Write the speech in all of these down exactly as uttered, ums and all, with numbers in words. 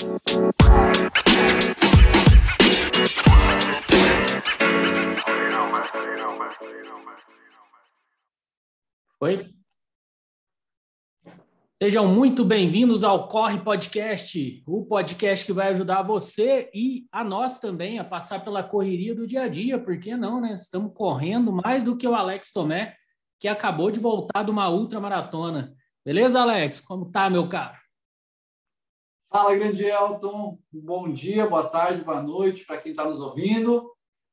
Oi? Sejam muito bem-vindos ao Corre Podcast, o podcast que vai ajudar você e a nós também a passar pela correria do dia a dia, por que não, né? Estamos correndo mais do que o Alex Tomé, que acabou de voltar de uma ultramaratona. Beleza, Alex? Como tá, meu caro? Fala, grande Elton. Bom dia, boa tarde, boa noite para quem está nos ouvindo.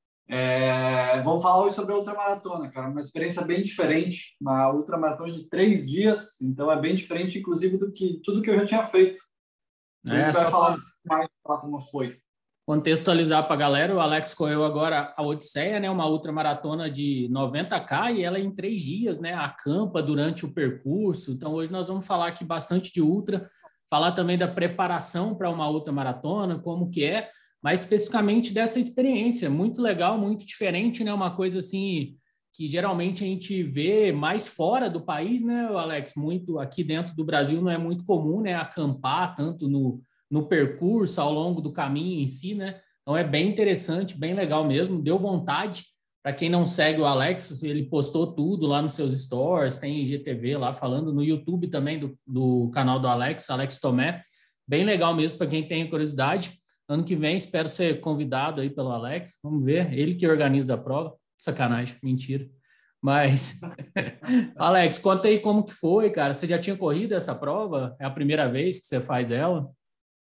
É, vamos falar hoje sobre a ultramaratona, cara. Uma experiência bem diferente, uma ultramaratona de três dias, então é bem diferente, inclusive, do que tudo que eu já tinha feito. Então, É, a gente vai só falar mais falar como foi. contextualizar para a galera, o Alex correu agora a Odisseia, né? Uma ultramaratona de noventa quilômetros e ela é em três dias, né? Acampa durante o percurso. Então, hoje nós vamos falar aqui bastante de ultra, falar também da preparação para uma ultramaratona, como que é, mas especificamente dessa experiência. Muito legal, muito diferente, né? Uma coisa assim que geralmente a gente vê mais fora do país, né, Alex? Muito aqui dentro do Brasil não é muito comum, né? Acampar tanto no no percurso, ao longo do caminho em si, né? Então é bem interessante, bem legal mesmo, deu vontade. Para quem não segue o Alex, ele postou tudo lá nos seus stories, tem I G T V lá falando, no YouTube também do, do canal do Alex, Alex Tomé, bem legal mesmo para quem tem curiosidade. Ano que vem espero ser convidado aí pelo Alex, vamos ver, ele que organiza a prova, sacanagem, mentira. Mas, Alex, conta aí como que foi, cara, você já tinha corrido essa prova? É a primeira vez que você faz ela?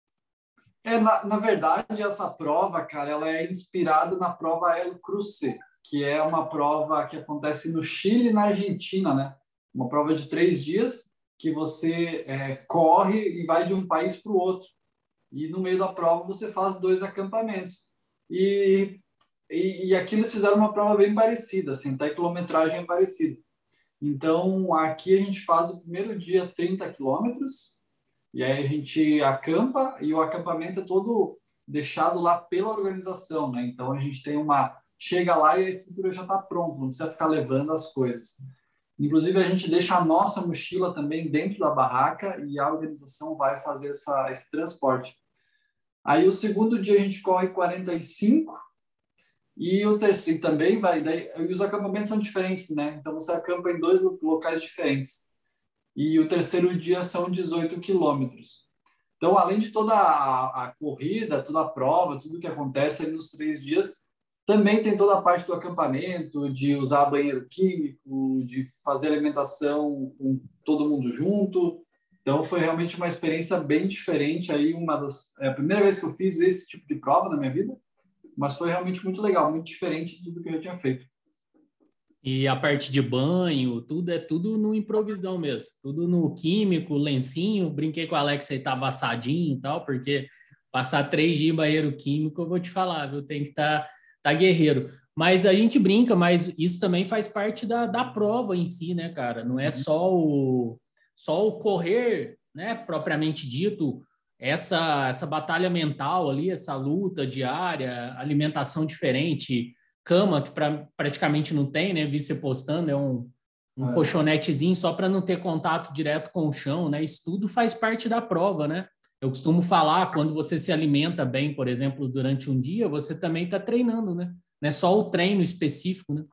É, na, na verdade, essa prova, cara, ela é inspirada na prova El Cruce, que é uma prova que acontece no Chile e na Argentina, né? Uma prova de três dias que você é, corre e vai de um país para o outro. E no meio da prova você faz dois acampamentos. E, e, e aqui eles fizeram uma prova bem parecida, assim, até a quilometragem é parecida. Então, aqui a gente faz o primeiro dia trinta quilômetros, e aí a gente acampa, e o acampamento é todo deixado lá pela organização, né? Então, a gente tem uma... Chega lá e a estrutura já está pronta, não precisa ficar levando as coisas. Inclusive, a gente deixa a nossa mochila também dentro da barraca e a organização vai fazer essa, esse transporte. Aí, o segundo dia, a gente corre quarenta e cinco e o terceiro também vai... Daí, e os acampamentos são diferentes, né? Então, você acampa em dois locais diferentes. E o terceiro dia são dezoito quilômetros. Então, além de toda a, a corrida, toda a prova, tudo que acontece ali nos três dias, também tem toda a parte do acampamento, de usar banheiro químico, de fazer alimentação com todo mundo junto. Então, foi realmente uma experiência bem diferente. Aí, uma das, é a primeira vez que eu fiz esse tipo de prova na minha vida, mas foi realmente muito legal, muito diferente de tudo que eu já tinha feito. E a parte de banho, tudo é tudo no improvisão mesmo, tudo no químico, lencinho. Brinquei com o Alex aí, tava assadinho e tal, porque passar três dias em banheiro químico, eu vou te falar, viu? Tem que estar tá, tá guerreiro. Mas a gente brinca, mas isso também faz parte da, da prova em si, né, cara? Não é só o, só o correr, né, propriamente dito, essa, essa batalha mental ali, essa luta diária, alimentação diferente, cama, que pra, praticamente não tem, né? Vi você postando, é um, um é. colchonetezinho só para não ter contato direto com o chão, né? Isso tudo faz parte da prova, né? Eu costumo falar, quando você se alimenta bem, por exemplo, durante um dia, você também está treinando, né? Não é só o treino específico, né?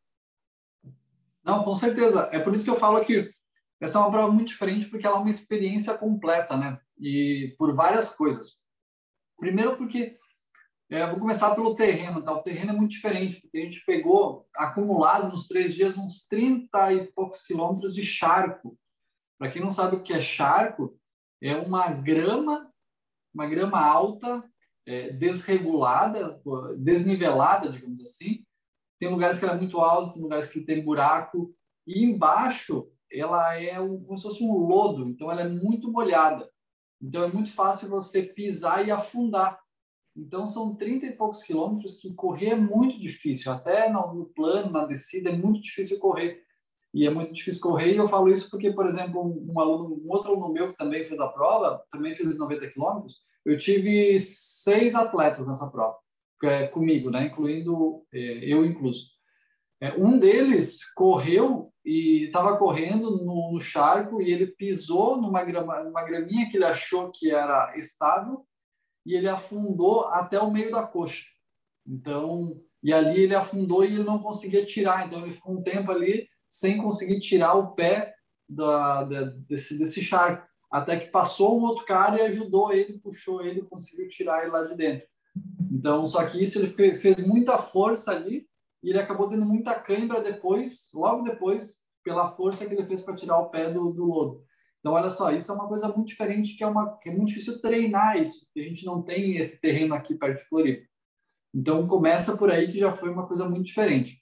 Não, com certeza. É por isso que eu falo que essa é uma prova muito diferente, porque ela é uma experiência completa, né? E por várias coisas. Primeiro porque É, vou começar pelo terreno, tá? O terreno é muito diferente, porque a gente pegou, acumulado nos três dias, uns trinta e poucos quilômetros de charco. Para quem não sabe o que é charco, é uma grama, uma grama alta, é, desregulada, desnivelada, digamos assim. Tem lugares que ela é muito alta, tem lugares que tem buraco. E embaixo, ela é um, como se fosse um lodo, então ela é muito molhada. Então é muito fácil você pisar e afundar. Então, são trinta e poucos quilômetros que correr é muito difícil. Até no plano, na descida, é muito difícil correr. E é muito difícil correr. E eu falo isso porque, por exemplo, um, aluno, um outro aluno meu que também fez a prova, também fez noventa quilômetros, eu tive seis atletas nessa prova, é, comigo, né? Incluindo é, eu incluso. É, um deles correu e estava correndo no, no charco e ele pisou numa, grama, numa graminha que ele achou que era estável. e ele afundou até o meio da coxa. Então, e ali ele afundou e ele não conseguia tirar. Então, ele ficou um tempo ali sem conseguir tirar o pé da, da, desse, desse charco. Até que passou um outro cara e ajudou ele, puxou ele, conseguiu tirar ele lá de dentro. Então, só que isso ele fez muita força ali e ele acabou tendo muita cãibra depois, logo depois, pela força que ele fez para tirar o pé do, do lodo. Então, olha só, isso é uma coisa muito diferente, que é, uma, que é muito difícil treinar isso, porque a gente não tem esse terreno aqui perto de Floripa. Então, começa por aí, que já foi uma coisa muito diferente.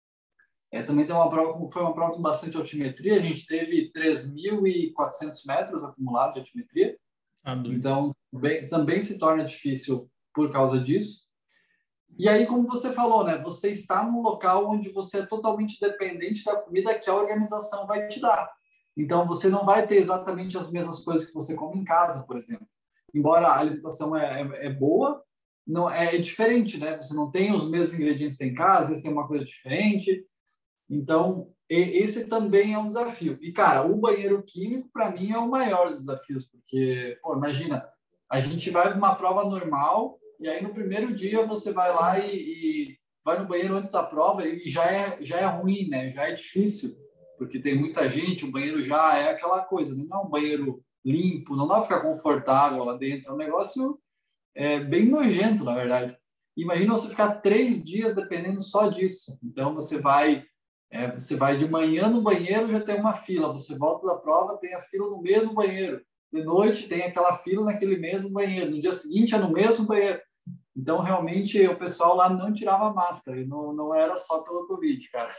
É, também tem uma prova, foi uma prova com bastante altimetria, a gente teve três mil e quatrocentos metros acumulados de altimetria, ah, então bem, também se torna difícil por causa disso. E aí, como você falou, né, você está num local onde você é totalmente dependente da comida que a organização vai te dar. Então, você não vai ter exatamente as mesmas coisas que você come em casa, por exemplo. Embora a alimentação é, é, é boa, não é, é diferente, né? Você não tem os mesmos ingredientes que tem em casa, às vezes tem uma coisa diferente. Então, esse também é um desafio. E, cara, o banheiro químico, para mim, é o maior dos desafios, porque, pô, imagina, a gente vai para uma prova normal e aí no primeiro dia você vai lá e, e vai no banheiro antes da prova e já é, já é ruim, né? Já é difícil, porque tem muita gente, o banheiro já é aquela coisa, não é um banheiro limpo, não dá para ficar confortável lá dentro, é um negócio é, bem nojento, na verdade. Imagina você ficar três dias dependendo só disso. Então, você vai... É, você vai de manhã no banheiro, já tem uma fila. Você volta da prova, tem a fila no mesmo banheiro. De noite, tem aquela fila naquele mesmo banheiro. No dia seguinte, é no mesmo banheiro. Então, realmente, o pessoal lá não tirava máscara. E não, não era só pelo Covid, cara.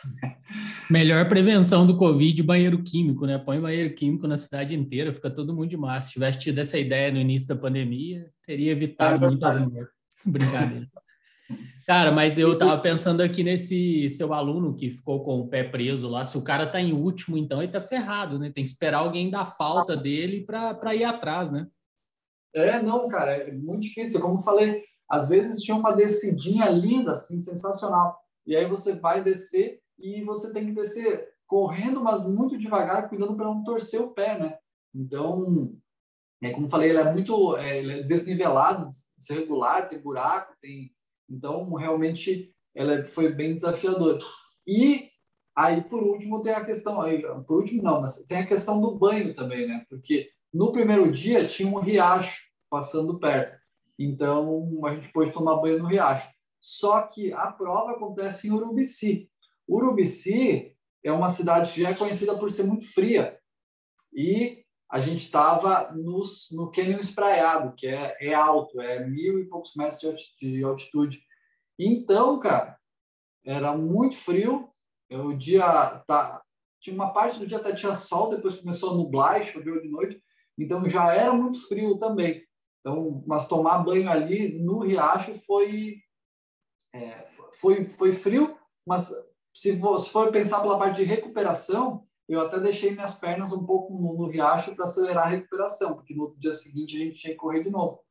Melhor prevenção do Covid, banheiro químico, né? Põe banheiro químico na cidade inteira, fica todo mundo de máscara. Se tivesse tido essa ideia no início da pandemia, teria evitado é muitas mortes. Brincadeira. Cara, mas eu tava pensando aqui nesse seu aluno que ficou com o pé preso lá. Se o cara tá em último, então ele tá ferrado, né? Tem que esperar alguém dar falta dele para ir atrás, né? É, não, cara, é muito difícil. Como eu falei, às vezes tinha uma descidinha linda, assim, sensacional. E aí você vai descer e você tem que descer correndo, mas muito devagar, cuidando para não torcer o pé, né? Então, é, como eu falei, ele é muito é, ele é desnivelado, desregular, tem buraco, tem... Então, realmente, ela foi bem desafiador. E aí, por último, tem a questão... Aí, por último, não, mas tem a questão do banho também, né? Porque no primeiro dia tinha um riacho passando perto. Então, a gente pôde tomar banho no riacho. Só que a prova acontece em Urubici. Urubici é uma cidade que já é conhecida por ser muito fria. E a gente estava no Canyon Espraiado, que é, é alto, é mil e poucos metros de altitude. Então, cara, era muito frio. O dia tá, tinha uma parte do dia até tinha sol, depois começou a nublar e choveu de noite. Então já era muito frio também. Então, mas tomar banho ali no riacho foi é, foi foi frio, mas se for pensar pela parte de recuperação, eu até deixei minhas pernas um pouco no, no riacho para acelerar a recuperação, porque no dia seguinte a gente tinha que correr de novo.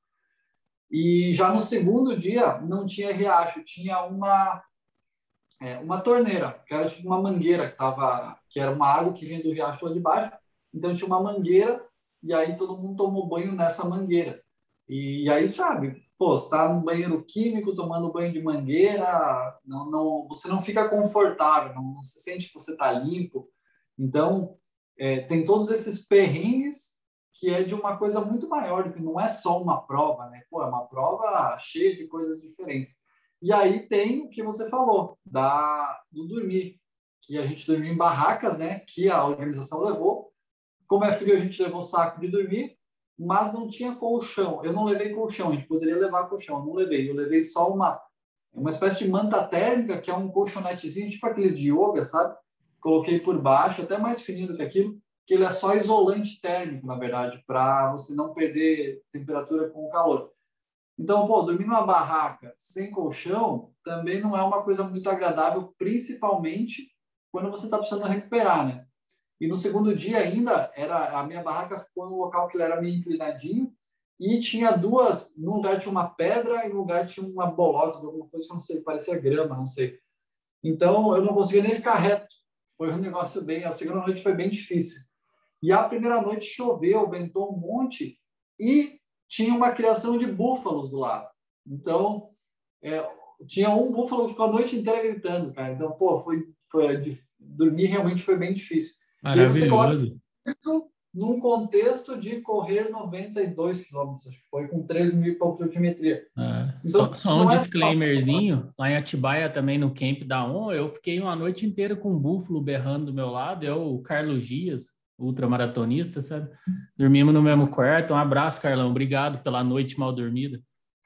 E já no segundo dia não tinha riacho, tinha uma é, uma torneira, que era tipo uma mangueira que tava, que era uma água que vinha do riacho lá de baixo. Então tinha uma mangueira e aí todo mundo tomou banho nessa mangueira. E aí, sabe, pô, você tá num banheiro químico tomando banho de mangueira, não, não, você não fica confortável, não, não se sente que você tá limpo. Então, é, tem todos esses perrengues que é de uma coisa muito maior, que não é só uma prova, né? Pô, é uma prova cheia de coisas diferentes. E aí tem o que você falou, da, do dormir, que a gente dormiu em barracas, né? Que a organização levou. Como é frio, a gente levou saco de dormir, mas não tinha colchão. Eu não levei colchão, a gente poderia levar colchão, eu não levei. Eu levei só uma, uma espécie de manta térmica, que é um colchonetezinho, tipo aqueles de yoga, sabe? Coloquei por baixo, até mais fininho do que aquilo, que ele é só isolante térmico, na verdade, para você não perder temperatura com o calor. Então, pô, dormir numa barraca sem colchão também não é uma coisa muito agradável, principalmente quando você está precisando recuperar, né? E no segundo dia ainda, era, a minha barraca ficou no local que ele era meio inclinadinho e tinha duas, num lugar tinha uma pedra e no lugar tinha uma bolota, alguma coisa que eu não sei, parecia grama, não sei. Então, eu não conseguia nem ficar reto. Foi um negócio bem... A segunda noite foi bem difícil. E a primeira noite choveu, ventou um monte e tinha uma criação de búfalos do lado. Então, é, tinha um búfalo que ficou a noite inteira gritando, cara. Então, pô, foi, foi dormir realmente foi bem difícil. E aí você coloca Maravilhoso. isso num contexto de correr noventa e dois quilômetros, acho que foi com três mil e pouco de altimetria. É, Então, só, só um não é só... disclaimerzinho, lá em Atibaia também no camp da O N, eu fiquei uma noite inteira com um búfalo berrando do meu lado, é o Carlos Dias, ultramaratonista, sabe? Dormimos no mesmo quarto, um abraço, Carlão, obrigado pela noite mal dormida.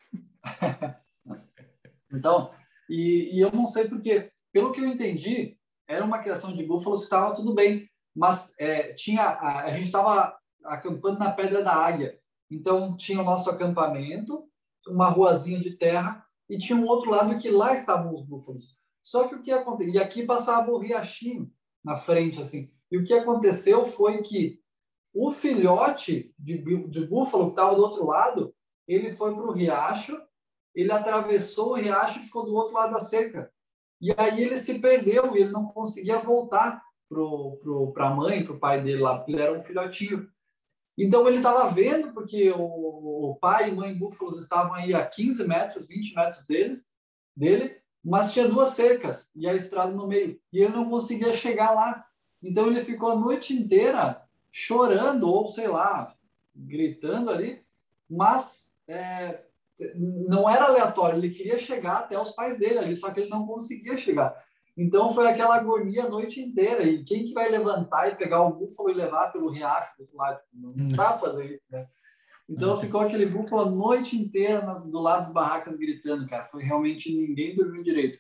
Então, e, e eu não sei porque, pelo que eu entendi, era uma criação de búfalos que estava tudo bem, mas é, tinha, a, a gente estava acampando na Pedra da Águia, então tinha o nosso acampamento, uma ruazinha de terra, e tinha um outro lado que lá estavam os búfalos. Só que o que aconteceu? E aqui passava o riachinho na frente, assim. E o que aconteceu foi que o filhote de, de búfalo que estava do outro lado, ele foi para o riacho, ele atravessou o riacho e ficou do outro lado da cerca. E aí ele se perdeu e ele não conseguia voltar para a mãe, para o pai dele lá, porque ele era um filhotinho. Então ele estava vendo, porque o, o pai e mãe búfalos estavam aí a quinze metros, vinte metros deles, dele, mas tinha duas cercas e a estrada no meio. E ele não conseguia chegar lá. Então ele ficou a noite inteira chorando, ou sei lá, gritando ali, mas é, não era aleatório, ele queria chegar até os pais dele ali, só que ele não conseguia chegar. Então foi aquela agonia a noite inteira. E quem que vai levantar e pegar o búfalo e levar pelo riacho do outro lado? Não dá pra fazer isso, né? Então ficou aquele búfalo a noite inteira nas, do lado das barracas gritando, cara. Foi realmente ninguém dormiu direito.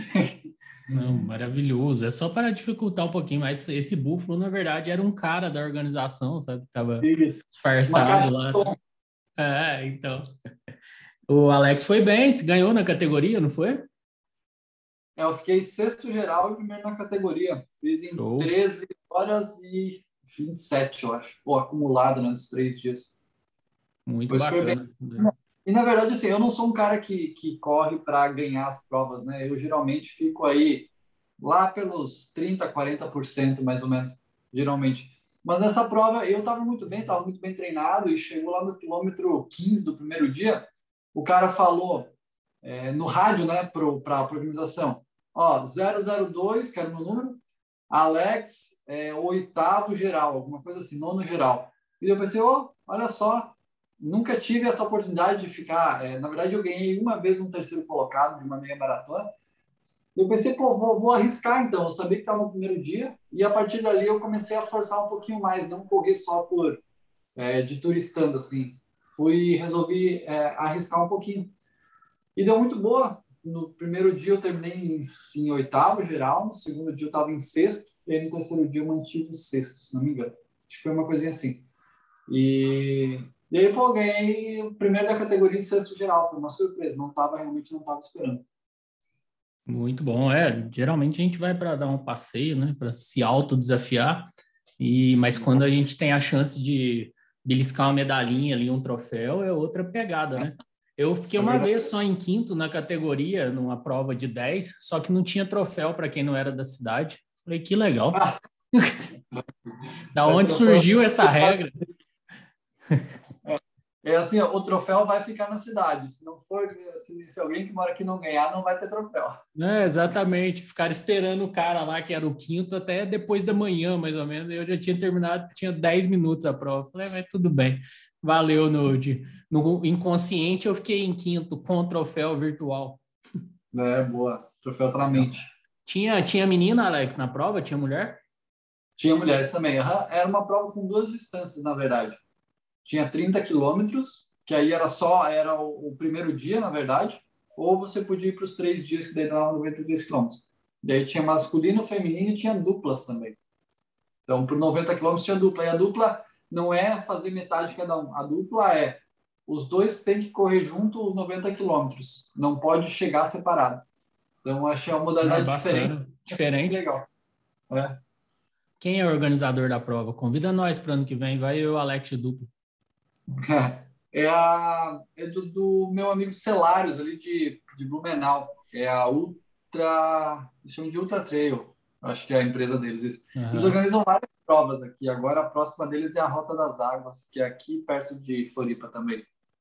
Não, maravilhoso. É só para dificultar um pouquinho, mas esse búfalo, na verdade, era um cara da organização, sabe? Tava Isso. Uma disfarçado caixa lá. de som. É, então. O Alex foi bem, ganhou na categoria, não foi? É, eu fiquei sexto geral e primeiro na categoria. Fiz em Show. treze horas e vinte e sete, eu acho. Pô, acumulado, né, nos três dias. Muito Foi super bem. bacana. E, na verdade, assim, eu não sou um cara que, que corre para ganhar as provas, né? Eu geralmente fico aí lá pelos trinta, quarenta por cento, mais ou menos, geralmente. Mas nessa prova eu estava muito bem, estava muito bem treinado e chegou lá no quilômetro quinze do primeiro dia, o cara falou é, no rádio, né, para a organização, ó, zero zero dois, que era o meu número, Alex, é, oitavo geral, alguma coisa assim, nono geral. E eu pensei, oh, olha só, nunca tive essa oportunidade de ficar, é, na verdade eu ganhei uma vez um terceiro colocado de uma meia maratona. Eu pensei, pô, vou, vou arriscar então. Eu sabia que estava no primeiro dia e a partir dali eu comecei a forçar um pouquinho mais, não correr só por é, de turistando assim. Fui resolvi é, arriscar um pouquinho e deu muito boa. No primeiro dia eu terminei em, em oitavo geral, no segundo dia eu estava em sexto e aí no terceiro dia eu mantive o sexto, se não me engano. Acho que foi uma coisinha assim. E, e aí, pô, ganhei o primeiro da categoria em sexto geral. Foi uma surpresa. Não estava realmente não estava esperando. Muito bom. É, geralmente a gente vai para dar um passeio, né, para se autodesafiar. E mas quando a gente tem a chance de beliscar uma medalhinha ali, um troféu, é outra pegada, né? Eu fiquei É uma verdade. vez só em quinto na categoria, numa prova de dez, só que não tinha troféu para quem não era da cidade. Falei, que legal. Ah, Da é onde troféu. surgiu essa regra? É assim, ó, o troféu vai ficar na cidade. Se não for, se, se alguém que mora aqui não ganhar, não vai ter troféu. É, exatamente. Ficaram esperando o cara lá, que era o quinto, até depois da manhã, mais ou menos. Eu já tinha terminado, tinha dez minutos a prova. Falei, mas tudo bem. Valeu, Nude. No inconsciente, eu fiquei em quinto, com troféu virtual. É, boa. O troféu tá na Legal. mente. Tinha, tinha menina, Alex, na prova? Tinha mulher? Tinha mulheres também. Aham. Era uma prova com duas distâncias, na verdade. Tinha trinta quilômetros, que aí era só, era o, o primeiro dia, na verdade, ou você podia ir para os três dias, que daí dava noventa e três quilômetros. Daí tinha masculino, feminino e tinha duplas também. Então, por noventa quilômetros tinha dupla. E a dupla não é fazer metade cada um. A dupla é os dois têm que correr junto os noventa quilômetros. Não pode chegar separado. Então, achei uma Ah, modalidade diferente. bacana. Diferente. Legal. É. Quem é o organizador da prova? Convida nós para o ano que vem. Vai eu, Alex de duplo. É, a, é do, do meu amigo Celários, ali de, de Blumenau. É a Ultra... Eles chamam de Ultra Trail. Acho que é a empresa deles. Isso. Eles Aham. organizam várias provas aqui. Agora a próxima deles é a Rota das Águas, que é aqui perto de Floripa também.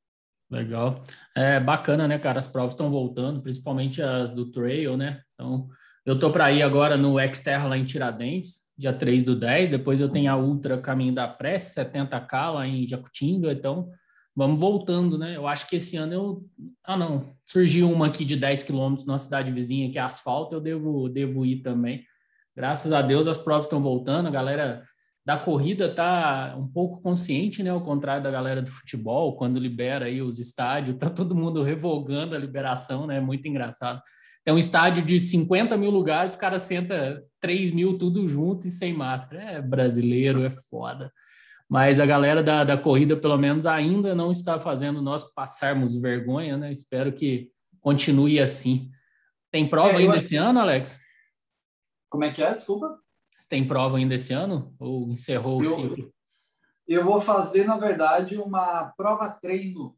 Legal. É bacana, né, cara? As provas estão voltando, principalmente as do trail, né? Então, eu tô para ir agora no Xterra lá em Tiradentes, dia três do dez. Depois eu tenho a Ultra Caminho da Prece, setenta K lá em Jacutinga. Então, vamos voltando, né? Eu acho que esse ano eu. Ah, não. Surgiu uma aqui de dez quilômetros na cidade vizinha, que é asfalto, eu devo, devo ir também. Graças a Deus as provas estão voltando, a galera da corrida tá um pouco consciente, né? Ao contrário da galera do futebol, quando libera aí os estádios, tá todo mundo revogando a liberação, né? Muito engraçado. Tem um estádio de cinquenta mil lugares, o cara senta três mil tudo junto e sem máscara. É brasileiro, é foda. Mas a galera da, da corrida, pelo menos, ainda não está fazendo nós passarmos vergonha, né? Espero que continue assim. Tem prova É, eu ainda acho esse que. ano, Alex? Como é que é? Desculpa. Tem prova ainda esse ano? Ou encerrou o Eu, ciclo? eu vou fazer, na verdade, uma prova treino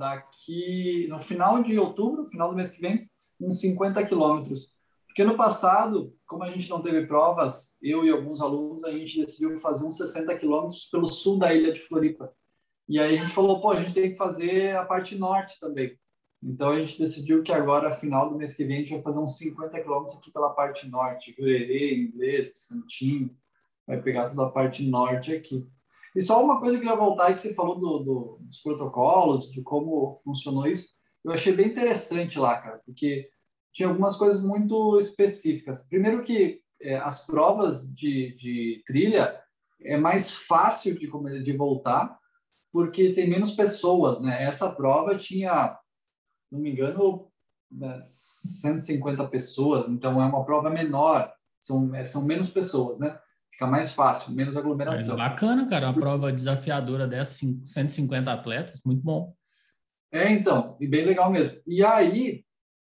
daqui no final de outubro, final do mês que vem, uns cinquenta quilômetros. Porque no passado, como a gente não teve provas, eu e alguns alunos, a gente decidiu fazer uns sessenta quilômetros pelo sul da ilha de Floripa. E aí a gente falou, pô, a gente tem que fazer a parte norte também. Então a gente decidiu que agora, final do mês que vem, a gente vai fazer uns cinquenta quilômetros aqui pela parte norte, Jurerê, Inglês, Santinho, vai pegar toda a parte norte aqui. E só uma coisa que eu queria voltar aí que você falou do, do, dos protocolos, de como funcionou isso, eu achei bem interessante lá, cara, porque tinha algumas coisas muito específicas. Primeiro que é, as provas de, de trilha é mais fácil de, de voltar, porque tem menos pessoas, né? Essa prova tinha, não me engano, né, cento e cinquenta pessoas, então é uma prova menor, são, é, são menos pessoas, né? Fica mais fácil, menos É aglomeração. bacana, cara, uma prova desafiadora dessa, cin- cento e cinquenta atletas, muito bom. É, então, e bem legal mesmo. E aí,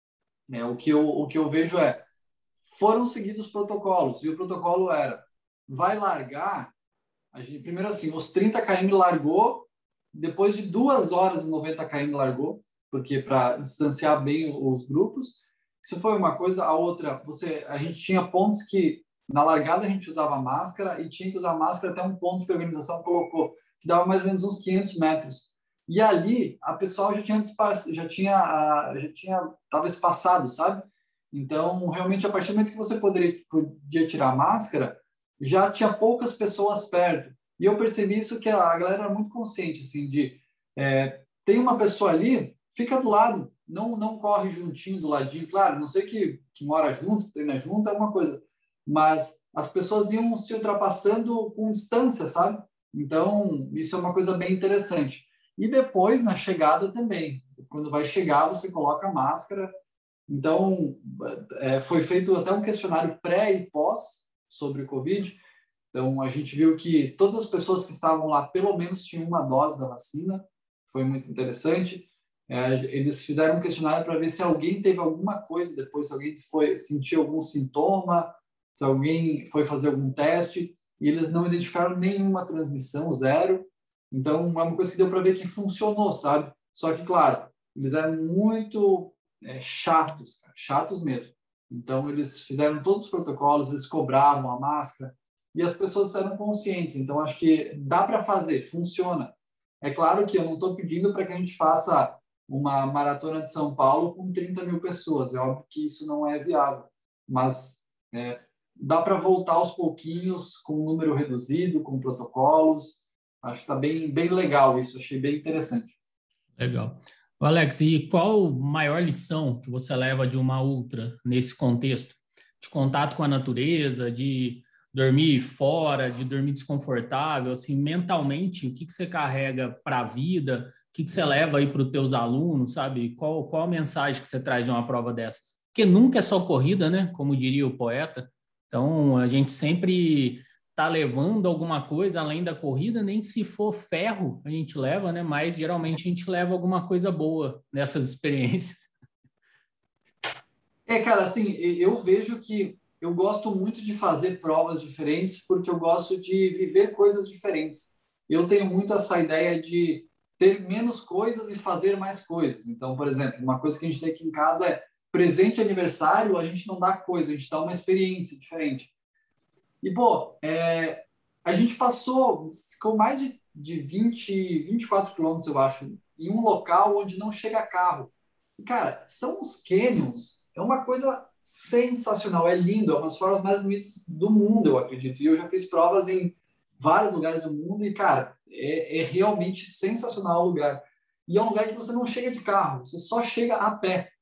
né, o que eu, o que eu vejo é, foram seguidos os protocolos, e o protocolo era, vai largar, a gente, primeiro assim, os trinta quilômetros largou, depois de duas horas e noventa quilômetros largou, porque para distanciar bem os grupos. Isso foi uma coisa. A outra, você, a gente tinha pontos que na largada a gente usava máscara e tinha que usar máscara até um ponto que a organização colocou, que dava mais ou menos uns quinhentos metros. E ali a pessoa já tinha já tinha já tinha tava espaçado, sabe? Então, realmente a partir do momento que você poderia podia tirar a máscara, já tinha poucas pessoas perto. E eu percebi isso que a galera era muito consciente, assim, de é, tem uma pessoa ali, fica do lado, não não corre juntinho do ladinho, claro, não sei que, que mora junto, treina junto, é uma coisa, mas as pessoas iam se ultrapassando com distância, sabe? Então, isso é uma coisa bem interessante. E depois, na chegada também, quando vai chegar, você coloca a máscara. Então, é, foi feito até um questionário pré e pós sobre o Covid. Então, a gente viu que todas as pessoas que estavam lá, pelo menos, tinham uma dose da vacina. Foi muito interessante. É, eles fizeram um questionário para ver se alguém teve alguma coisa depois, se alguém foi sentir algum sintoma, se alguém foi fazer algum teste. E eles não identificaram nenhuma transmissão, zero. Então, é uma coisa que deu para ver que funcionou, sabe? Só que, claro, eles eram muito é, chatos, cara, chatos mesmo. Então, eles fizeram todos os protocolos, eles cobravam a máscara, e as pessoas eram conscientes. Então, acho que dá para fazer, funciona. É claro que eu não estou pedindo para que a gente faça uma maratona de São Paulo com trinta mil pessoas. É óbvio que isso não é viável, mas é, dá para voltar aos pouquinhos, com um número reduzido, com protocolos. Acho que está bem, bem legal isso, achei bem interessante. Legal. Ô, Alex, e qual a maior lição que você leva de uma ultra nesse contexto? De contato com a natureza, de dormir fora, de dormir desconfortável, assim, mentalmente, o que que você carrega para a vida? O que que você leva aí para os teus alunos, sabe? Qual, qual a mensagem que você traz de uma prova dessa? Porque nunca é só corrida, né? Como diria o poeta. Então, a gente sempre tá levando alguma coisa além da corrida, nem se for ferro a gente leva, né? Mas geralmente a gente leva alguma coisa boa nessas experiências. É, cara, assim, eu vejo que eu gosto muito de fazer provas diferentes porque eu gosto de viver coisas diferentes. Eu tenho muito essa ideia de ter menos coisas e fazer mais coisas. Então, por exemplo, uma coisa que a gente tem aqui em casa é presente de aniversário, a gente não dá coisa, a gente dá uma experiência diferente. E, pô, a gente passou, ficou mais de, de vinte, vinte e quatro quilômetros, eu acho, em um local onde não chega carro. E, cara, são os canyons, é uma coisa sensacional, é lindo, é uma das provas mais bonitas do mundo, eu acredito. E eu já fiz provas em vários lugares do mundo e, cara, é, é realmente sensacional o lugar. E é um lugar que você não chega de carro, você só chega a pé.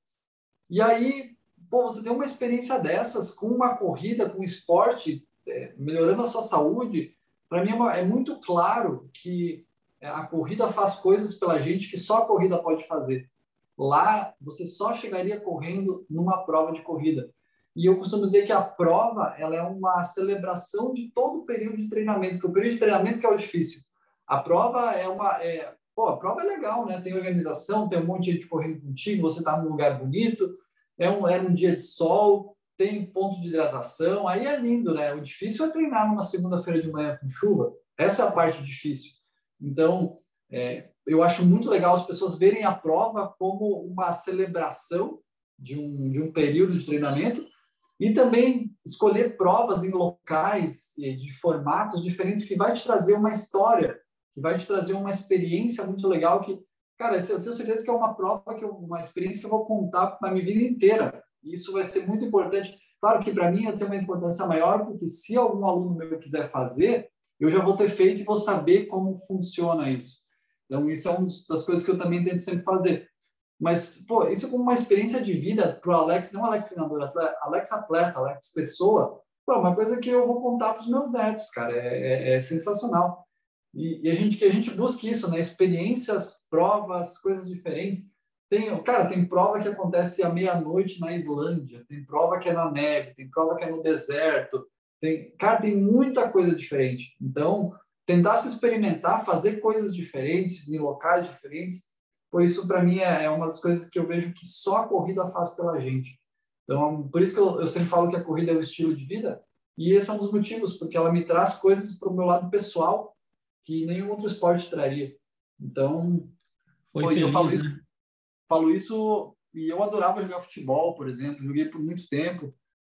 E aí, pô, você tem uma experiência dessas com uma corrida, com um esporte, é, melhorando a sua saúde. Para mim é, uma, é muito claro que a corrida faz coisas pela gente que só a corrida pode fazer. Lá, você só chegaria correndo numa prova de corrida. E eu costumo dizer que a prova ela é uma celebração de todo o período de treinamento, que o período de treinamento que é o difícil. A prova é uma... É, pô, a prova é legal, né? Tem organização, tem um monte de gente correndo contigo, você está num lugar bonito, é um, é um dia de sol, tem ponto de hidratação, aí é lindo, né? O difícil é treinar numa segunda-feira de manhã com chuva. Essa é a parte difícil. Então, é, eu acho muito legal as pessoas verem a prova como uma celebração de um, de um período de treinamento e também escolher provas em locais de formatos diferentes que vai te trazer uma história, que vai te trazer uma experiência muito legal que, cara, eu tenho certeza que é uma prova, que eu, uma experiência que eu vou contar para a minha vida inteira. E isso vai ser muito importante. Claro que para mim eu tenho uma importância maior, porque se algum aluno meu quiser fazer, eu já vou ter feito e vou saber como funciona isso. Então, isso é uma das coisas que eu também tento sempre fazer. Mas, pô, isso é como uma experiência de vida para o Alex, não Alex treinador, atleta, Alex atleta, Alex pessoa. Pô, uma coisa que eu vou contar para os meus netos, cara. É, é, é sensacional. E, e a gente, que a gente busque isso, né? Experiências, provas, coisas diferentes. Tem, cara, tem prova que acontece à meia-noite na Islândia, tem prova que é na neve, tem prova que é no deserto. Tem, cara, tem muita coisa diferente. Então, tentar se experimentar, fazer coisas diferentes, em locais diferentes, por isso, para mim, é, é uma das coisas que eu vejo que só a corrida faz pela gente. Então, por isso que eu, eu sempre falo que a corrida é o estilo de vida, e esse é um dos motivos, porque ela me traz coisas para o meu lado pessoal que nenhum outro esporte traria. Então, Foi pô, eu falo feliz, isso, né? falo isso, e eu adorava jogar futebol, por exemplo, joguei por muito tempo,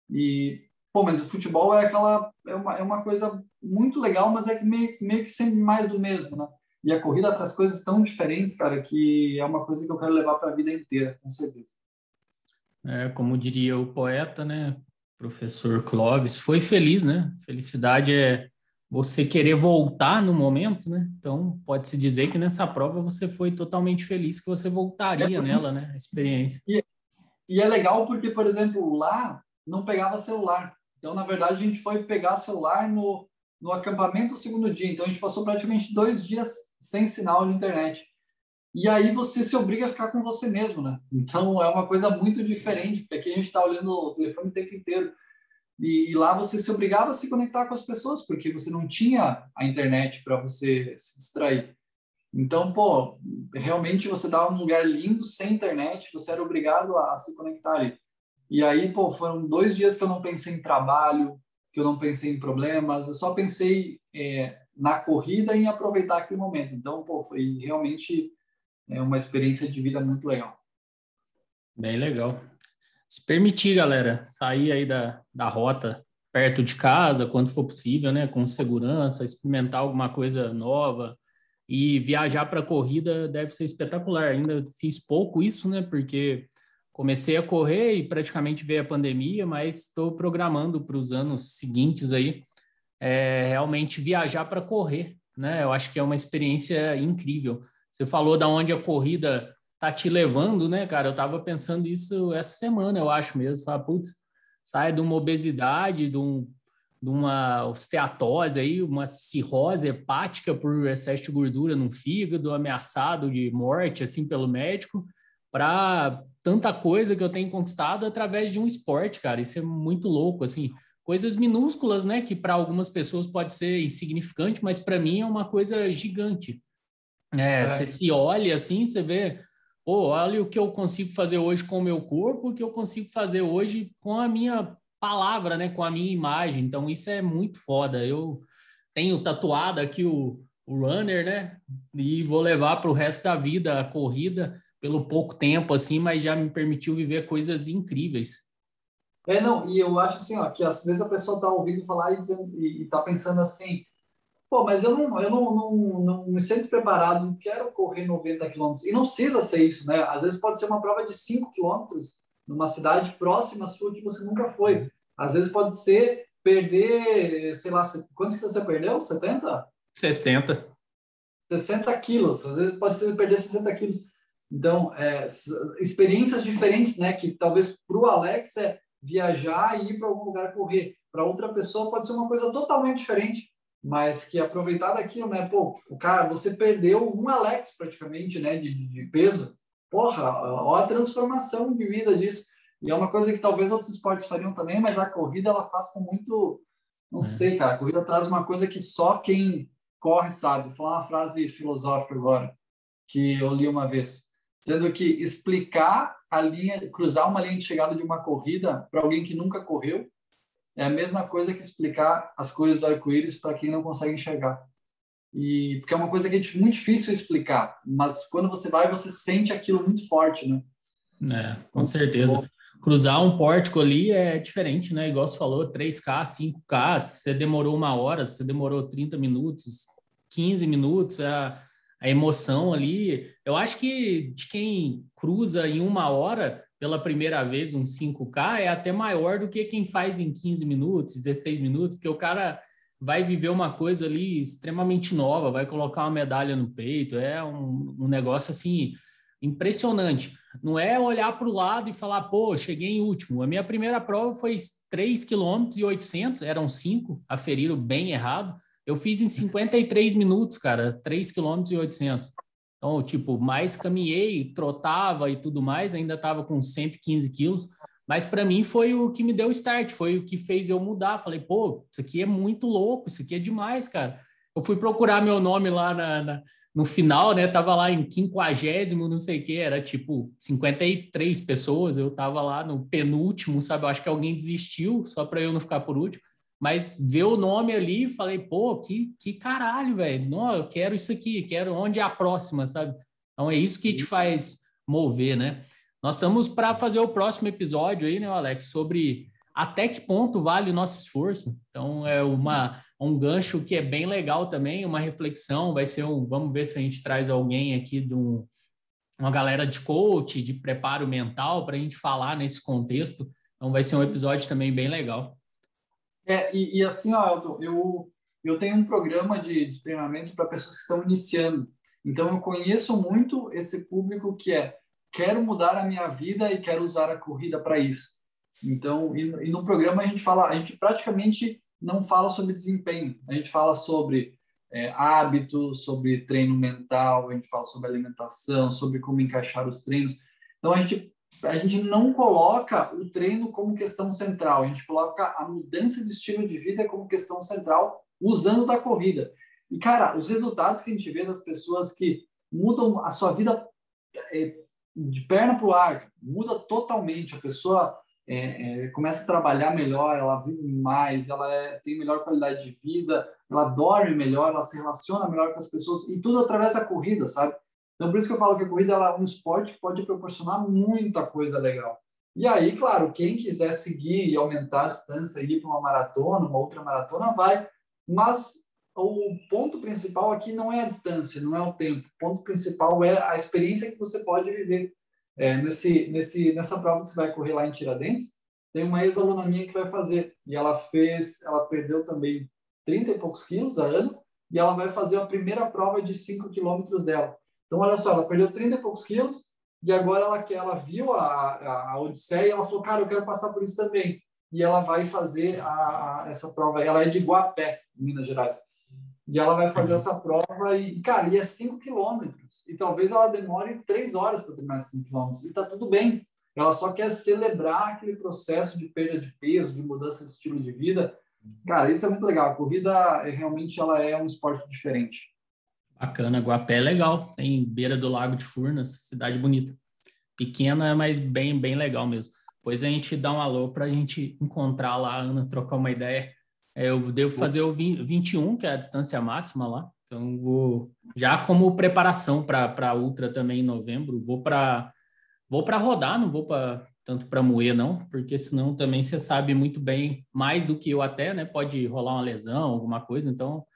e, pô, mas o futebol é aquela, é uma, é uma coisa muito legal, mas é meio, meio que sempre mais do mesmo, né? E a corrida traz coisas tão diferentes, cara, que é uma coisa que eu quero levar para a vida inteira, com certeza. É, como diria o poeta, né? Professor Clóvis, foi feliz, né? Felicidade é você querer voltar no momento, né? Então, pode-se dizer que nessa prova você foi totalmente feliz, que você É voltaria muito, nela, né? A experiência. e, e é legal porque, por exemplo, lá não pegava celular. Então, na verdade, a gente foi pegar celular no, no acampamento o segundo dia. Então, a gente passou praticamente dois dias sem sinal de internet. E aí você se obriga a ficar com você mesmo, né? Então, é uma coisa muito diferente, porque aqui a gente está olhando o telefone o tempo inteiro. E, e lá você se obrigava a se conectar com as pessoas, porque você não tinha a internet para você se distrair. Então, pô, realmente você estava num lugar lindo, sem internet, você era obrigado a, a se conectar ali. E aí, pô, foram dois dias que eu não pensei em trabalho, que eu não pensei em problemas, eu só pensei é, na corrida e em aproveitar aquele momento. Então, pô, foi realmente é, uma experiência de vida muito legal. Bem legal. Se permitir, galera, sair aí da, da rota perto de casa, quando for possível, né? Com segurança, experimentar alguma coisa nova e viajar para a corrida deve ser espetacular. Ainda fiz pouco isso, né? Porque comecei a correr e praticamente veio a pandemia, mas estou programando para os anos seguintes aí, é, realmente viajar para correr, né? Eu acho que é uma experiência incrível. Você falou da onde a corrida tá te levando, né, cara? Eu tava pensando isso essa semana, eu acho mesmo. Ah, putz, sai de uma obesidade, de, um, de uma osteatose aí, uma cirrose hepática por excesso de gordura no fígado, ameaçado de morte, assim, pelo médico, para tanta coisa que eu tenho conquistado através de um esporte, cara. Isso é muito louco, assim. Coisas minúsculas, né, que para algumas pessoas pode ser insignificante, mas para mim é uma coisa gigante. É, você É, se olha assim, você vê, pô, olha o que eu consigo fazer hoje com o meu corpo, o que eu consigo fazer hoje com a minha palavra, né, com a minha imagem. Então, isso é muito foda. Eu tenho tatuado aqui o, o runner, né, e vou levar para o resto da vida a corrida pelo pouco tempo, assim, mas já me permitiu viver coisas incríveis. é, não, e eu acho assim, ó, que às vezes a pessoa está ouvindo falar e, dizendo, e, e tá pensando assim, Pô, mas eu não, eu não, não, não me sinto preparado, não quero correr noventa quilômetros. E não precisa ser isso, né? Às vezes pode ser uma prova de cinco quilômetros numa cidade próxima à sua que você nunca foi. Às vezes pode ser perder, sei lá, quantos que você perdeu? setenta? sessenta. sessenta quilos. Às vezes pode ser perder sessenta quilos. Então, é, experiências diferentes, né? Que talvez para o Alex é viajar e ir para algum lugar correr. Para outra pessoa pode ser uma coisa totalmente diferente, mas que aproveitar daquilo, né? Pô, o cara, você perdeu um Alex praticamente, né? De, de peso. Porra, olha a transformação de vida disso. E é uma coisa que talvez outros esportes fariam também, mas a corrida ela faz com muito, não É. sei, cara. A corrida traz uma coisa que só quem corre sabe. Vou falar uma frase filosófica agora que eu li uma vez, sendo que explicar a linha, cruzar uma linha de chegada de uma corrida para alguém que nunca correu é a mesma coisa que explicar as cores do arco-íris para quem não consegue enxergar. E porque é uma coisa que é muito difícil explicar, mas quando você vai, você sente aquilo muito forte, né? É, com certeza. Cruzar um pórtico ali é diferente, né? Igual você falou, três K, cinco K, você demorou uma hora, você demorou trinta minutos, quinze minutos, a, a emoção ali. Eu acho que de quem cruza em uma hora pela primeira vez um cinco K é até maior do que quem faz em quinze minutos, dezesseis minutos, porque o cara vai viver uma coisa ali extremamente nova, vai colocar uma medalha no peito, é um, um negócio assim impressionante. Não é olhar para o lado e falar, pô, cheguei em último. A minha primeira prova foi três quilômetros e oitocentos, eram cinco, aferiram bem errado. Eu fiz em cinquenta e três minutos, cara, três quilômetros e oitocentos. Então, tipo, mais caminhei, trotava e tudo mais, ainda estava com cento e quinze quilos, mas para mim foi o que me deu start, foi o que fez eu mudar. Falei, pô, isso aqui é muito louco, isso aqui é demais, cara. Eu fui procurar meu nome lá na, na, no final, né? Tava lá em quinquagésimo, não sei o que, era tipo cinquenta e três pessoas, eu tava lá no penúltimo, sabe? Eu acho que alguém desistiu, só para eu não ficar por último. Mas ver o nome ali, falei, pô, que, que caralho, velho. Não, eu quero isso aqui, quero onde é a próxima, sabe? Então é isso que te faz mover, né? Nós estamos para fazer o próximo episódio aí, né, Alex, sobre até que ponto vale o nosso esforço. Então é uma, um gancho que é bem legal também, uma reflexão, vai ser um, vamos ver se a gente traz alguém aqui de um, uma galera de coach, de preparo mental, para a gente falar nesse contexto. Então vai ser um episódio também bem legal. É, e, e assim, ó, Elton, eu, eu tenho um programa de, de treinamento para pessoas que estão iniciando. Então, eu conheço muito esse público que é, quero mudar a minha vida e quero usar a corrida para isso. Então, e, e no programa a gente fala, a gente praticamente não fala sobre desempenho, a gente fala sobre é, hábitos, sobre treino mental, a gente fala sobre alimentação, sobre como encaixar os treinos. Então, a gente a gente não coloca o treino como questão central, a gente coloca a mudança de estilo de vida como questão central, usando da corrida. E, cara, os resultados que a gente vê das pessoas que mudam a sua vida é, de perna para o ar, muda totalmente. A pessoa é, é, começa a trabalhar melhor, ela vive mais, ela é, tem melhor qualidade de vida, ela dorme melhor, ela se relaciona melhor com as pessoas, e tudo através da corrida, sabe? Então, por isso que eu falo que a corrida ela é um esporte que pode proporcionar muita coisa legal. E aí, claro, quem quiser seguir e aumentar a distância, ir para uma maratona, uma outra maratona, vai. Mas o ponto principal aqui não é a distância, não é o tempo. O ponto principal é a experiência que você pode viver. É, nesse, nesse, nessa prova que você vai correr lá em Tiradentes, tem uma ex-aluna minha que vai fazer. E ela fez, ela perdeu também trinta e poucos quilos a ano, e ela vai fazer a primeira prova de cinco quilômetros dela. Então, olha só, ela perdeu trinta e poucos quilos e agora ela, ela viu a, a, a Odisseia e ela falou, cara, eu quero passar por isso também. E ela vai fazer a, a, essa prova. Ela é de Guapé, Minas Gerais. E ela vai fazer essa prova e, cara, e é cinco quilômetros. E talvez ela demore três horas para terminar cinco quilômetros. E tá tudo bem. Ela só quer celebrar aquele processo de perda de peso, de mudança de estilo de vida. Cara, isso é muito legal. A corrida, é, realmente, ela é um esporte diferente. Bacana, Guapé é legal, tem beira do Lago de Furnas, cidade bonita. Pequena, mas bem, bem legal mesmo. Depois a gente dá um alô para a gente encontrar lá, Ana, trocar uma ideia. É, eu devo fazer o vinte e um, que é a distância máxima lá, então vou, já como preparação para a Ultra também em novembro, vou para vou para rodar, não vou para tanto para moer não, porque senão também você sabe muito bem, mais do que eu até, né, pode rolar uma lesão, alguma coisa, então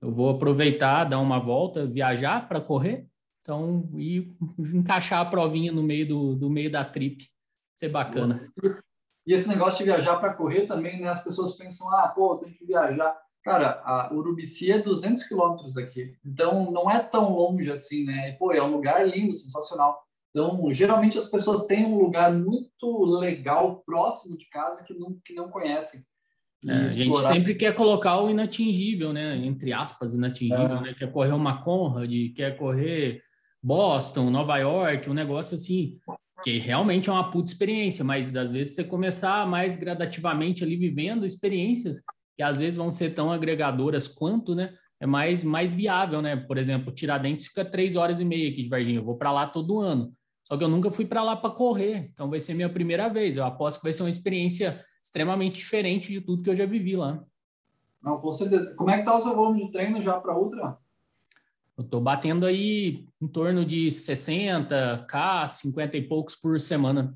Eu vou aproveitar, dar uma volta, viajar para correr, então, e encaixar a provinha no meio do, do meio da trip. Ser bacana. E esse negócio de viajar para correr também, né? As pessoas pensam, ah, pô, tem que viajar. Cara, a Urubici é duzentos quilômetros daqui, então não é tão longe assim, né? E, pô, é um lugar lindo, sensacional. Então, geralmente as pessoas têm um lugar muito legal próximo de casa que não, que não conhecem. É, a gente explorar... sempre quer colocar o inatingível, né? Entre aspas, inatingível, é. né? Quer correr uma Conrad, quer correr Boston, Nova York, um negócio assim, que realmente é uma puta experiência, mas às vezes você começar mais gradativamente ali vivendo experiências que às vezes vão ser tão agregadoras quanto, né? É mais, mais viável, né? Por exemplo, Tiradentes fica três horas e meia aqui de Varginha. Eu vou para lá todo ano. Só que eu nunca fui para lá para correr. Então vai ser minha primeira vez. Eu aposto que vai ser uma experiência extremamente diferente de tudo que eu já vivi lá. Não, com certeza. Como é que tá o seu volume de treino já para Ultra? Eu tô batendo aí em torno de sessenta K, cinquenta e poucos por semana.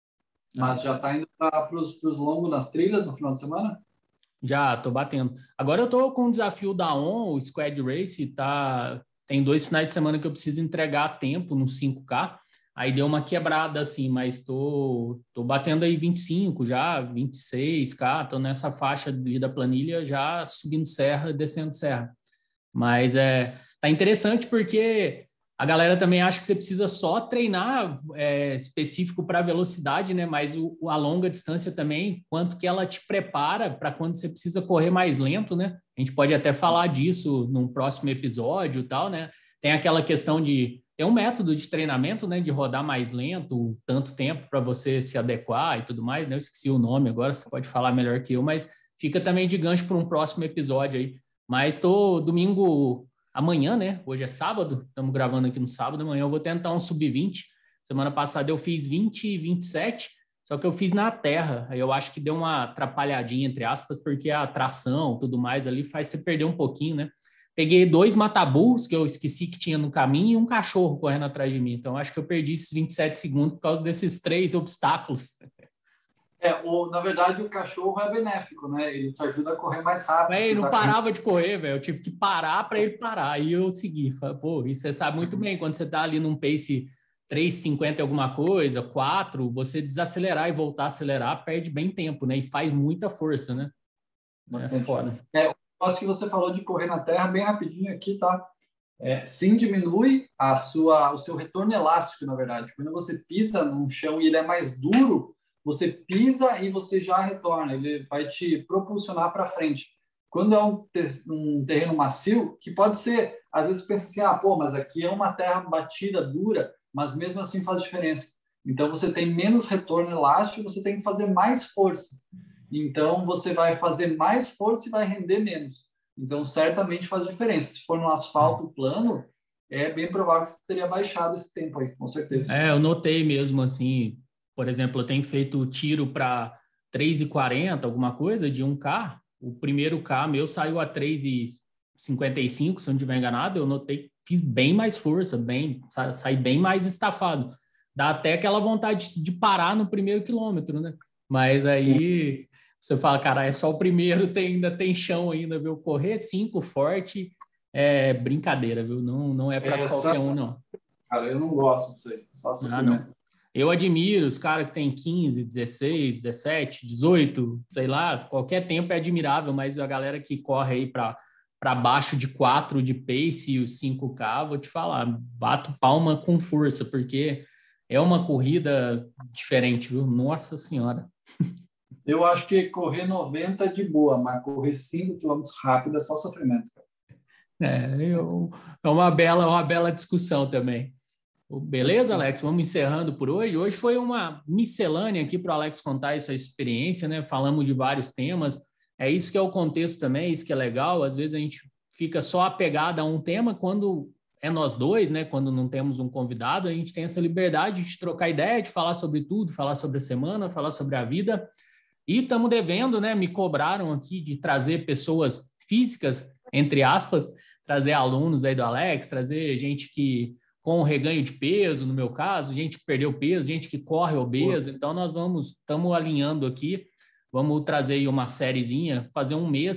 Mas já está indo para os longos nas trilhas no final de semana? Já, tô batendo. Agora eu tô com o desafio da On, o Squad Race, tá... tem dois finais de semana que eu preciso entregar a tempo no cinco K. Aí deu uma quebrada assim, mas tô, tô batendo aí vinte e cinco já, vinte e seis K, tô nessa faixa ali da planilha já subindo serra, descendo serra. Mas é, tá interessante porque a galera também acha que você precisa só treinar é, específico para velocidade, né? Mas o, a longa distância também, quanto que ela te prepara para quando você precisa correr mais lento, né? A gente pode até falar disso num próximo episódio e tal, né? Tem aquela questão de tem um método de treinamento, né? De rodar mais lento, tanto tempo para você se adequar e tudo mais, né? Eu esqueci o nome agora, você pode falar melhor que eu, mas fica também de gancho para um próximo episódio aí. Mas tô domingo amanhã, né? Hoje é sábado, estamos gravando aqui no sábado, amanhã eu vou tentar um sub vinte. Semana passada eu fiz vinte e vinte e sete, só que eu fiz na terra. Aí eu acho que deu uma atrapalhadinha, entre aspas, porque a tração, tudo mais ali faz você perder um pouquinho, né? Peguei dois mataburros que eu esqueci que tinha no caminho e um cachorro correndo atrás de mim. Então acho que eu perdi esses vinte e sete segundos por causa desses três obstáculos. É, o, na verdade, o cachorro é benéfico, né? Ele te ajuda a correr mais rápido. Ele não tá parava com... de correr, velho. Eu tive que parar para ele parar. Aí eu segui. Falei, pô, e você sabe muito bem, quando você tá ali num pace três e cinquenta e alguma coisa, quatro, você desacelerar e voltar a acelerar, perde bem tempo, né? E faz muita força, né? Bastante. É foda. É, o negócio que você falou de correr na terra, bem rapidinho aqui, tá? É, sim, diminui a sua, o seu retorno elástico, na verdade. Quando você pisa num chão e ele é mais duro, você pisa e você já retorna. Ele vai te propulsionar para frente. Quando é um, te, um terreno macio, que pode ser, às vezes pensa assim, ah, pô, mas aqui é uma terra batida, dura, mas mesmo assim faz diferença. Então você tem menos retorno elástico, você tem que fazer mais força. Então você vai fazer mais força e vai render menos. Então, certamente faz diferença. Se for no asfalto plano, é bem provável que você teria baixado esse tempo aí, com certeza. É, eu notei mesmo, assim, por exemplo, eu tenho feito tiro para três e quarenta, alguma coisa, de um K. O primeiro K meu saiu a três e cinquenta e cinco, se eu não estiver enganado. Eu notei, fiz bem mais força, bem, sa saí bem mais estafado. Dá até aquela vontade de parar no primeiro quilômetro, né? Mas aí... Sim. Você fala, cara, é só o primeiro, tem, ainda tem chão ainda, viu? Correr cinco forte é brincadeira, viu? Não, não é para é, qualquer um, não. Cara, eu não gosto disso aí, só ah, não. Eu admiro os caras que tem quinze, dezesseis, dezessete, dezoito, sei lá, qualquer tempo é admirável, mas a galera que corre aí para para baixo de quatro de pace e o cinco K, vou te falar, bato palma com força, porque é uma corrida diferente, viu? Nossa Senhora. Eu acho que correr noventa é de boa, mas correr cinco quilômetros rápido é só sofrimento. É, eu, é uma bela, uma bela discussão também. Beleza, Alex? Vamos encerrando por hoje. Hoje foi uma miscelânea aqui para o Alex contar essa experiência, né? Falamos de vários temas. É isso que é o contexto também, isso que é legal. Às vezes a gente fica só apegado a um tema quando é nós dois, né? Quando não temos um convidado, a gente tem essa liberdade de trocar ideia, de falar sobre tudo, falar sobre a semana, falar sobre a vida. E estamos devendo, né? Me cobraram aqui de trazer pessoas físicas, entre aspas, trazer alunos aí do Alex, trazer gente que com reganho de peso, no meu caso, gente que perdeu peso, gente que corre obeso. Então, nós vamos, estamos alinhando aqui, vamos trazer aí uma sériezinha, fazer um mês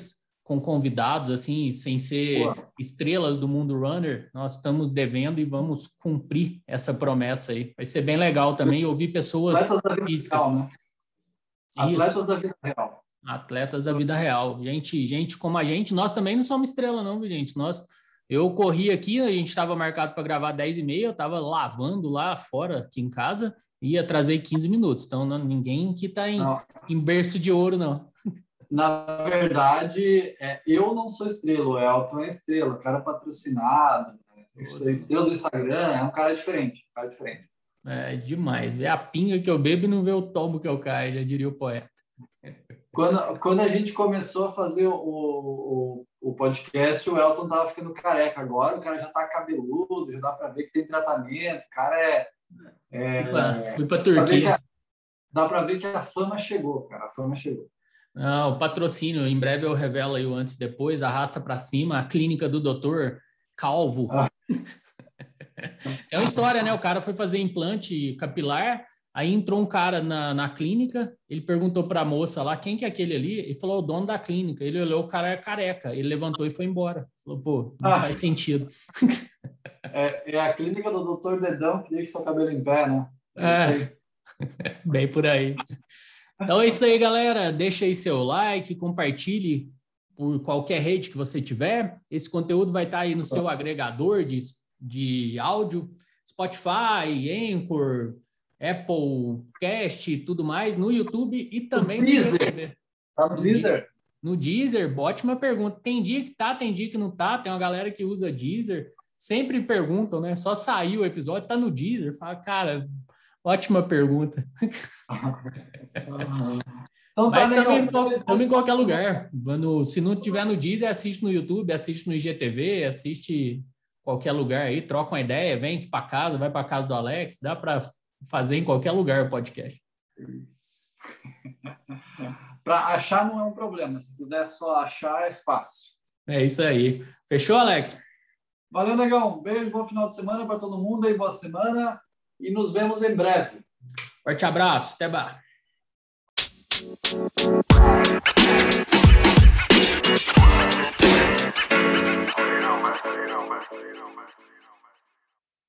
com convidados, assim, sem ser Boa. estrelas do mundo runner, nós estamos devendo e vamos cumprir essa promessa aí. Vai ser bem legal também ouvir pessoas Atletas da vida físicas. Real, né? Atletas da vida real. Atletas da vida real. Gente, gente como a gente, nós também não somos estrela não, viu, gente? Nós, eu corri aqui, a gente estava marcado para gravar dez e meia, eu estava lavando lá fora, aqui em casa, e atrasei quinze minutos. Então, não, ninguém que está em, em berço de ouro, não. Na verdade, é, eu não sou estrela, o Elton é estrela, o cara patrocinado, né? Estrela do Instagram, é um cara diferente, um cara diferente. É demais, vê a pinga que eu bebo e não vê o tombo que eu caio, já diria o poeta. Quando, quando a gente começou a fazer o, o, o podcast, o Elton tava ficando careca, agora o cara já tá cabeludo, já dá para ver que tem tratamento, o cara é... é fui para Turquia. Dá para ver que a fama chegou, cara, a fama chegou. Ah, o patrocínio, em breve eu revelo aí o antes e depois, arrasta para cima, a clínica do doutor Calvo. Ah. É uma história, né? O cara foi fazer implante capilar, aí entrou um cara na, na clínica, ele perguntou para a moça lá, quem que é aquele ali? Ele falou, o dono da clínica. Ele olhou, o cara é careca. Ele levantou e foi embora. Falou, pô, não ah. faz sentido. É, é a clínica do doutor Dedão que deixa seu cabelo em pé, né? É, é. Bem por aí. Então é isso aí, galera. Deixa aí seu like, compartilhe por qualquer rede que você tiver. Esse conteúdo vai estar aí no seu agregador de, de áudio, Spotify, Anchor, Apple Cast e tudo mais, no YouTube e também no Deezer. Tá no Deezer? No Deezer, ótima pergunta. Tem dia que tá, tem dia que não tá. Tem uma galera que usa Deezer. Sempre perguntam, né? Só saiu o episódio, tá no Deezer. Fala, cara... Ótima pergunta. Então, tá, Mas também, também em qualquer lugar. No, se não tiver no Deezer, assiste no YouTube, assiste no I G T V, assiste qualquer lugar aí, troca uma ideia, vem aqui para casa, vai para casa do Alex, dá para fazer em qualquer lugar o podcast. Para achar não é um problema, se quiser só achar é fácil. É isso aí. Fechou, Alex? Valeu, negão. Beijo, bom final de semana para todo mundo aí, boa semana. E nos vemos em breve. Forte abraço, até mais.